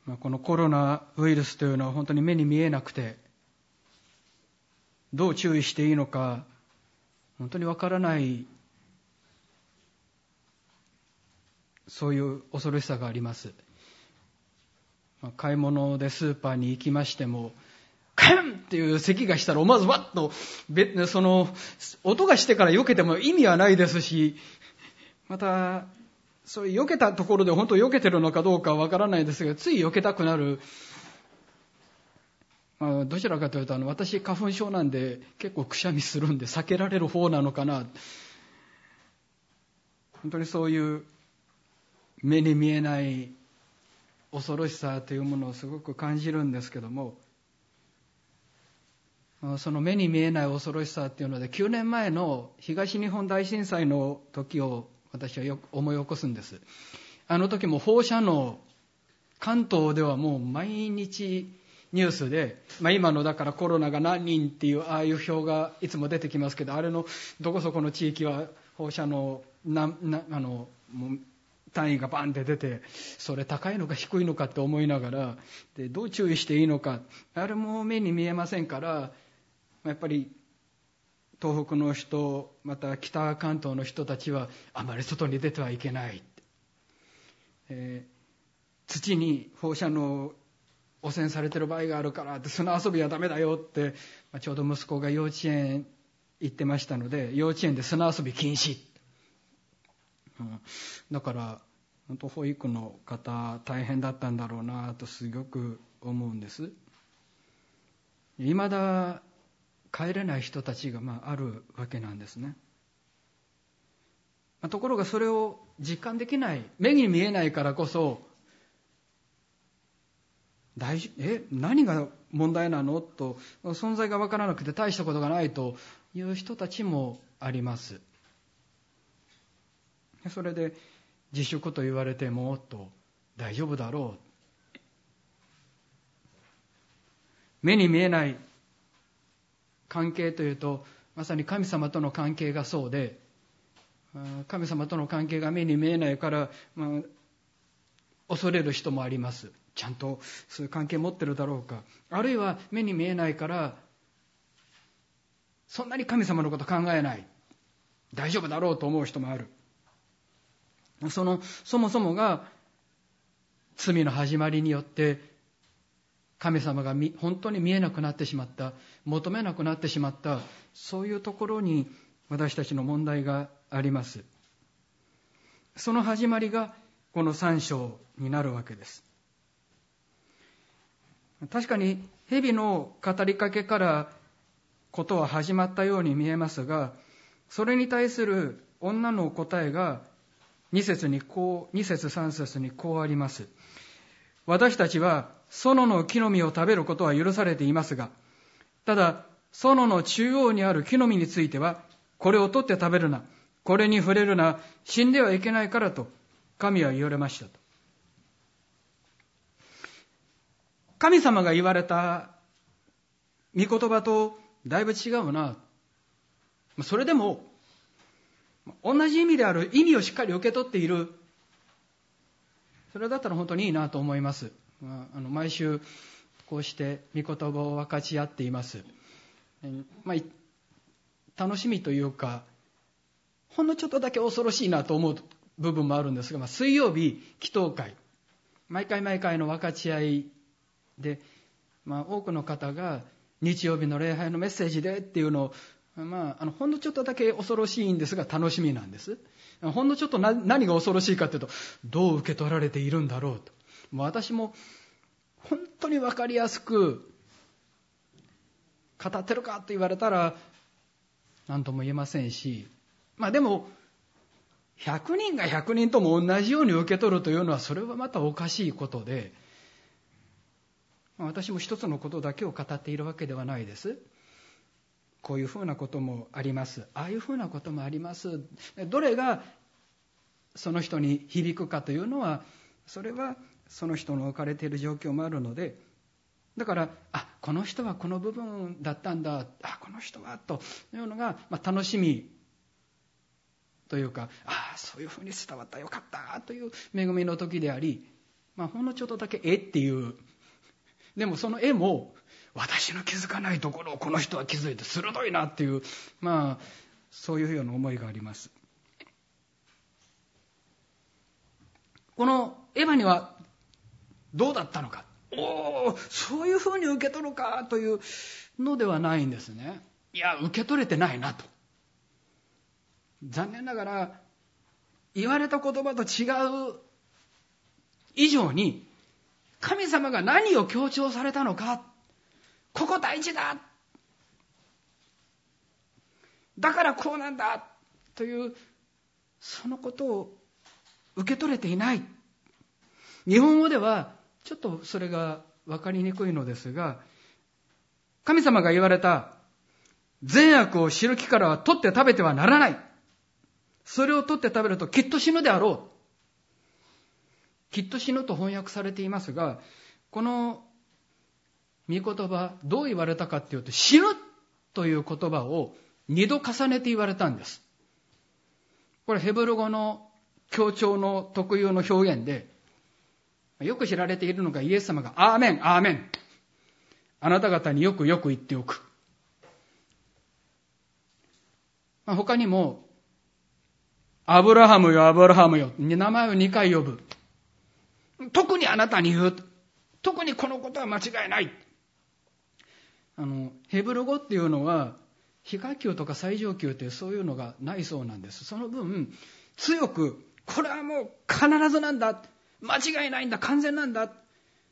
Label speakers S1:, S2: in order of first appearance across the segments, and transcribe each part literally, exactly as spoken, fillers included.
S1: まあ、このコロナウイルスというのは本当に目に見えなくて、どう注意していいのか本当にわからない、そういう恐ろしさがあります。まあ、買い物でスーパーに行きましても、カンっていう咳がしたら思わずわっとその音がしてから避けても意味はないですし、またそういう避けたところで本当に避けてるのかどうかわからないですが、つい避けたくなる。まあ、どちらかというとあの私花粉症なんで結構くしゃみするんで避けられる方なのかな。本当にそういう目に見えない恐ろしさというものをすごく感じるんですけども、その目に見えない恐ろしさっていうのできゅうねんまえの東日本大震災の時を私はよく思い起こすんです。あの時も放射能、関東ではもう毎日ニュースで、まあ、今のだからコロナが何人っていうああいう表がいつも出てきますけど、あれのどこそこの地域は放射能ななあのもう単位がバンって出て、それ高いのか低いのかって思いながら、でどう注意していいのか、あれも目に見えませんから、やっぱり東北の人、また北関東の人たちはあまり外に出てはいけない、えー、土に放射能汚染されてる場合があるからって、砂遊びはダメだよって、まあ、ちょうど息子が幼稚園行ってましたので、幼稚園で砂遊び禁止、うん、だから本当保育の方大変だったんだろうなとすごく思うんです。いまだ帰れない人たちがまああるわけなんですね。ところがそれを実感できない、目に見えないからこそ、大丈夫、え何が問題なのと存在が分からなくて大したことがないという人たちもあります。それで自粛と言われてもっと大丈夫だろう、目に見えない関係というとまさに神様との関係がそうで、神様との関係が目に見えないから、まあ、恐れる人もあります。ちゃんとそういう関係持ってるだろうか、あるいは目に見えないからそんなに神様のこと考えない、大丈夫だろうと思う人もある。そのそもそもが罪の始まりによって神様が本当に見えなくなってしまった、求めなくなってしまった、そういうところに私たちの問題があります。その始まりがこのさん章になるわけです。確かに蛇の語りかけからことは始まったように見えますが、それに対する女の答えがに節にこう、に節さん節にこうあります。私たちは園の木の実を食べることは許されていますが、ただ園の中央にある木の実については、これを取って食べるな、これに触れるな、死んではいけないからと神は言われましたと。神様が言われた御言葉とだいぶ違うな。それでも同じ意味である意味をしっかり受け取っている、それだったら本当にいいなと思います。あの毎週こうして御言葉を分かち合っています。まあ、楽しみというか、ほんのちょっとだけ恐ろしいなと思う部分もあるんですが、まあ、水曜日祈祷会、毎回毎回の分かち合いで、まあ、多くの方が日曜日の礼拝のメッセージでっていうのを、まあ、あのほんのちょっとだけ恐ろしいんですが楽しみなんです。ほんのちょっとな何が恐ろしいかというと、どう受け取られているんだろうと。もう私も本当に分かりやすく語ってるかと言われたら何とも言えませんし、まあでもひゃくにんがひゃくにんとも同じように受け取るというのは、それはまたおかしいことで、私も一つのことだけを語っているわけではないです。こういうふうなこともあります、ああいうふうなこともあります。どれがその人に響くかというのは、それはその人の置かれている状況もあるので、だからあこの人はこの部分だったんだ、あこの人はというのが、まあ、楽しみというか、あそういうふうに伝わったよかったという恵みの時であり、 まあ、ほんのちょっとだけ絵っていう、でもその絵も私の気づかないところをこの人は気づいて鋭いなっていう、まあそういうような思いがあります。このエヴァにはどうだったのか、おおそういうふうに受け取るかというのではないんですね。いや受け取れてないなと。残念ながら言われた言葉と違う以上に神様が何を強調されたのか、ここ大事だ、だからこうなんだというそのことを受け取れていない。日本語ではちょっとそれが分かりにくいのですが、神様が言われた善悪を知る木からは取って食べてはならない、それを取って食べるときっと死ぬであろう、きっと死ぬと翻訳されていますが、この御言葉どう言われたかっていうと、死ぬという言葉を二度重ねて言われたんです。これヘブル語の強調の特有の表現で、よく知られているのがイエス様がアーメンアーメン、あなた方によくよく言っておく。まあ、他にもアブラハムよアブラハムよ、名前をにかい呼ぶ。特にあなたに言う。特にこのことは間違いない。あのヘブル語っていうのは非可級とか最上級というそういうのがないそうなんです。その分強くこれはもう必ずなんだ、間違いないんだ、完全なんだ、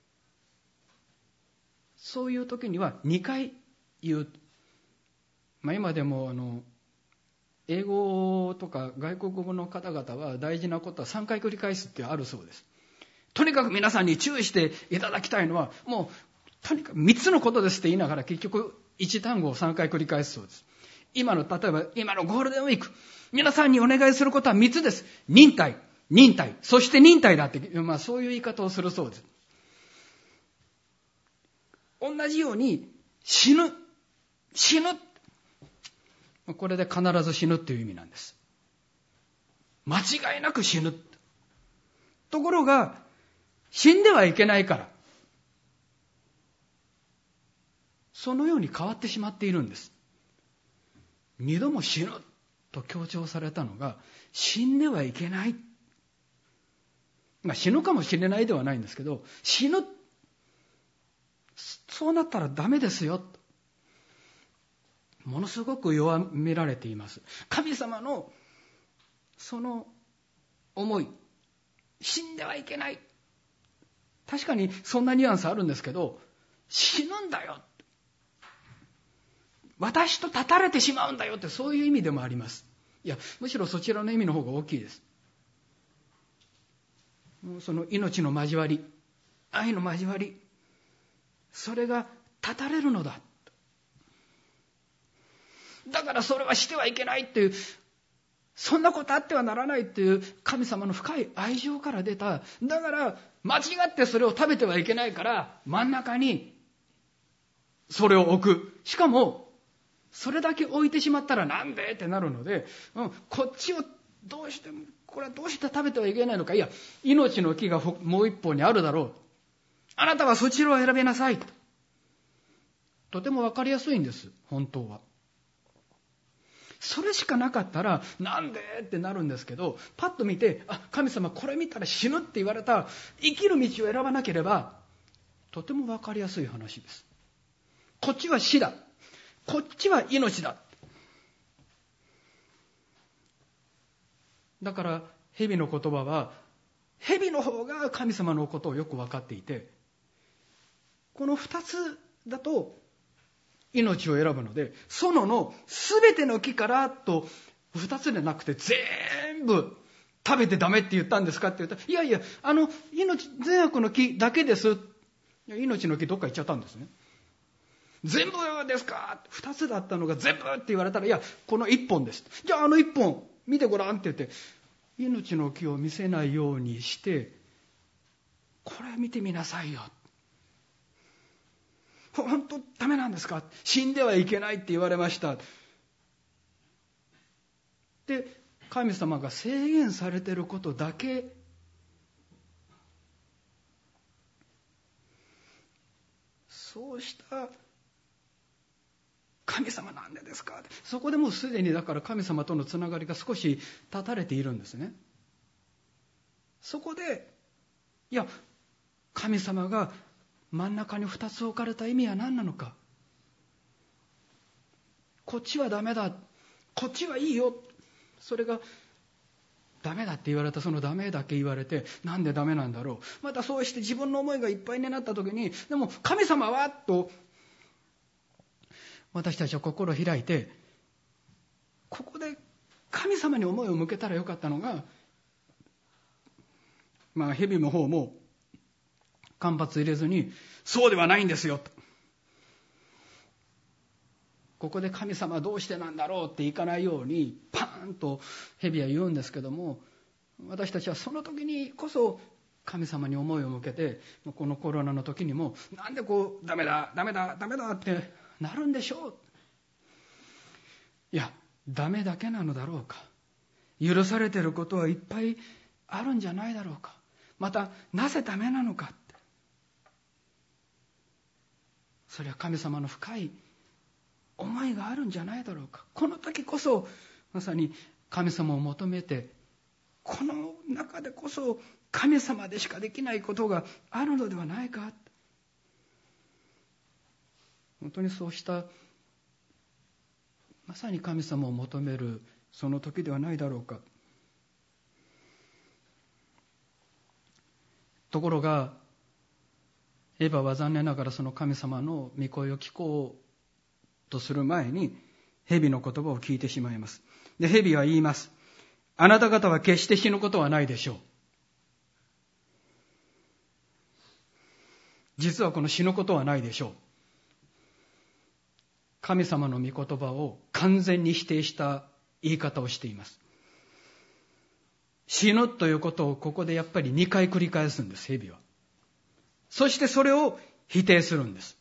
S1: そういう時にはにかい言う。まあ、今でもあの英語とか外国語の方々は大事なことはさんかい繰り返すってあるそうです。とにかく皆さんに注意していただきたいのは、もうとにかくみっつのことですって言いながら結局いち単語をさんかい繰り返すそうです。今の例えば今のゴールデンウィーク、皆さんにお願いすることはみっつです。忍耐、忍耐、そして忍耐だって、まあ、そういう言い方をするそうです。同じように死ぬ死ぬ、これで必ず死ぬっていう意味なんです。間違いなく死ぬ。ところが死んではいけないからそのように変わってしまっているんです。二度も死ぬと強調されたのが死んではいけない、まあ、死ぬかもしれないではないんですけど、死ぬ、そうなったらダメですよ、ものすごく弱められています。神様のその思い、死んではいけない、確かにそんなニュアンスあるんですけど、死ぬんだよ、私と立たれてしまうんだよって、そういう意味でもあります。いやむしろそちらの意味の方が大きいです。その命の交わり、愛の交わり、それが立たれるのだ、だからそれはしてはいけないっていう、そんなことあってはならないっていう神様の深い愛情から出た、だから間違ってそれを食べてはいけないから真ん中にそれを置く。しかもそれだけ置いてしまったらなんでってなるので、うん、こっちをどうしてもこれはどうして食べてはいけないのか、いや命の木がもう一本にあるだろう、あなたはそちらを選びなさい、とても分かりやすいんです。本当はそれしかなかったらなんでってなるんですけど、パッと見て、あ、神様これ見たら死ぬって言われた、生きる道を選ばなければとても分かりやすい話です。こっちは死だ、こっちは命だ。だから蛇の言葉は、蛇の方が神様のことをよく分かっていて、この二つだと命を選ぶので、園のすべての木からと二つでなくて全部食べてダメって言ったんですかって言ったら、いやいや、あの命善悪の木だけです。いや命の木どっか行っちゃったんですね。全部ですか、二つだったのが全部って言われたら、いやこの一本です。じゃああの一本見てごらんって言って、命の木を見せないようにして、これ見てみなさいよ、本当ダメなんですか、死んではいけないって言われましたで、神様が制限されていることだけそうした神様なんでですか。そこでもうすでにだから神様とのつながりが少し断たれているんですね。そこでいや神様が真ん中に二つ置かれた意味は何なのか。こっちはダメだ、こっちはいいよ。それがダメだって言われたそのダメだけ言われて、なんでダメなんだろう。またそうして自分の思いがいっぱいになった時に、でも神様はと私たちは心を開いて、ここで神様に思いを向けたらよかったのが、まあ蛇の方も間髪入れずに、そうではないんですよと。ここで神様どうしてなんだろうっていかないようにパーンと蛇は言うんですけども、私たちはその時にこそ神様に思いを向けて、このコロナの時にもなんでこうダメだダメだダメだってなるんでしょう。いやダメだけなのだろうか。許されていることはいっぱいあるんじゃないだろうか。またなぜダメなのかって、それは神様の深い思いがあるんじゃないだろうか。この時こそまさに神様を求めて、この中でこそ神様でしかできないことがあるのではないか。本当にそうしたまさに神様を求めるその時ではないだろうか。ところがエヴァは残念ながらその神様の御声を聞こうとする前に蛇の言葉を聞いてしまいます。で、蛇は言います。あなた方は決して死ぬことはないでしょう。実はこの死ぬことはないでしょう。神様の御言葉を完全に否定した言い方をしています。死ぬということをここでやっぱりにかい繰り返すんです、蛇は。そしてそれを否定するんです。